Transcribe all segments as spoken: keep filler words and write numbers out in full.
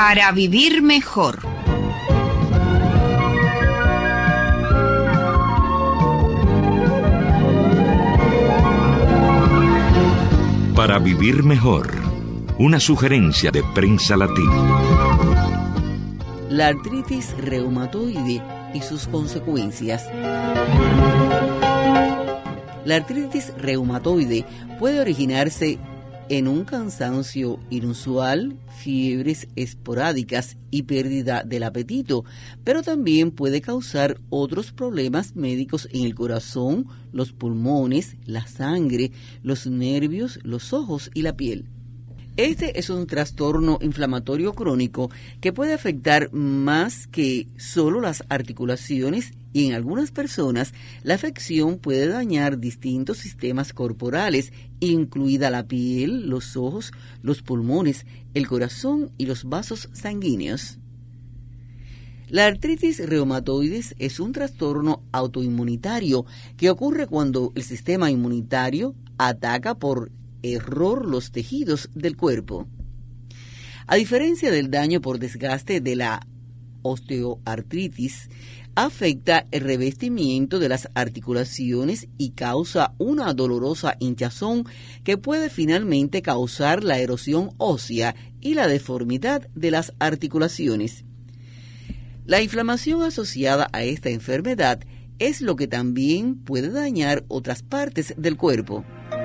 Para vivir mejor. Para vivir mejor. Una sugerencia de Prensa Latina. La artritis reumatoide y sus consecuencias. La artritis reumatoide puede originarse en un cansancio inusual, fiebres esporádicas y pérdida del apetito, pero también puede causar otros problemas médicos en el corazón, los pulmones, la sangre, los nervios, los ojos y la piel. Este es un trastorno inflamatorio crónico que puede afectar más que solo las articulaciones y en algunas personas la afección puede dañar distintos sistemas corporales, incluida la piel, los ojos, los pulmones, el corazón y los vasos sanguíneos. La artritis reumatoide es un trastorno autoinmunitario que ocurre cuando el sistema inmunitario ataca por error los tejidos del cuerpo. A diferencia del daño por desgaste de la osteoartritis, afecta el revestimiento de las articulaciones y causa una dolorosa hinchazón que puede finalmente causar la erosión ósea y la deformidad de las articulaciones. La inflamación asociada a esta enfermedad es lo que también puede dañar otras partes del cuerpo.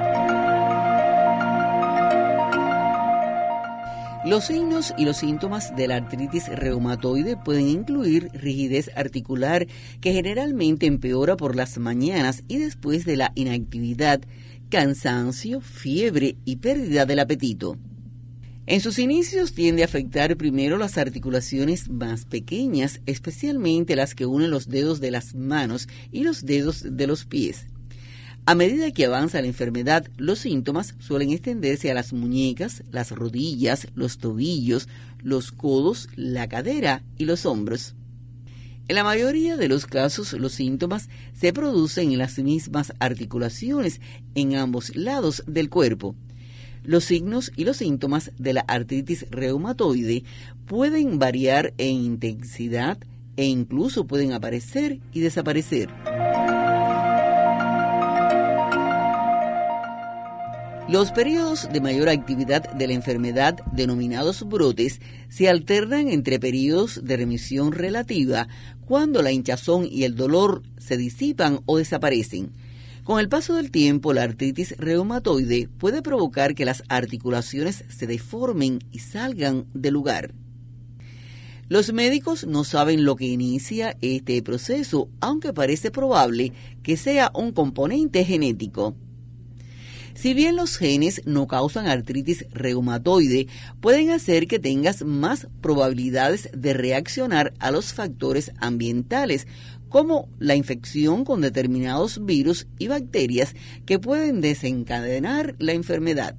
Los signos y los síntomas de la artritis reumatoide pueden incluir rigidez articular que generalmente empeora por las mañanas y después de la inactividad, cansancio, fiebre y pérdida del apetito. En sus inicios tiende a afectar primero las articulaciones más pequeñas, especialmente las que unen los dedos de las manos y los dedos de los pies. A medida que avanza la enfermedad, los síntomas suelen extenderse a las muñecas, las rodillas, los tobillos, los codos, la cadera y los hombros. En la mayoría de los casos, los síntomas se producen en las mismas articulaciones en ambos lados del cuerpo. Los signos y los síntomas de la artritis reumatoide pueden variar en intensidad e incluso pueden aparecer y desaparecer. Los periodos de mayor actividad de la enfermedad, denominados brotes, se alternan entre periodos de remisión relativa, cuando la hinchazón y el dolor se disipan o desaparecen. Con el paso del tiempo, la artritis reumatoide puede provocar que las articulaciones se deformen y salgan del lugar. Los médicos no saben lo que inicia este proceso, aunque parece probable que sea un componente genético. Si bien los genes no causan artritis reumatoide, pueden hacer que tengas más probabilidades de reaccionar a los factores ambientales, como la infección con determinados virus y bacterias que pueden desencadenar la enfermedad.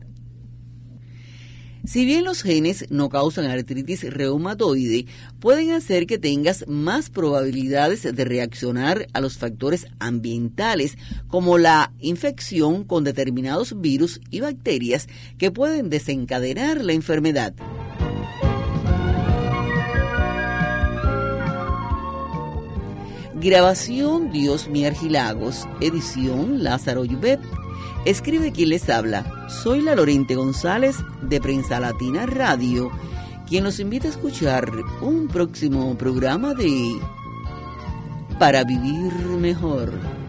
Si bien los genes no causan artritis reumatoide, pueden hacer que tengas más probabilidades de reaccionar a los factores ambientales, como la infección con determinados virus y bacterias que pueden desencadenar la enfermedad. Grabación Diosmi Argilagos, edición Lázaro Yubet. Escribe quien les habla. Soy la Lorente González de Prensa Latina Radio, quien los invita a escuchar un próximo programa de Para Vivir Mejor.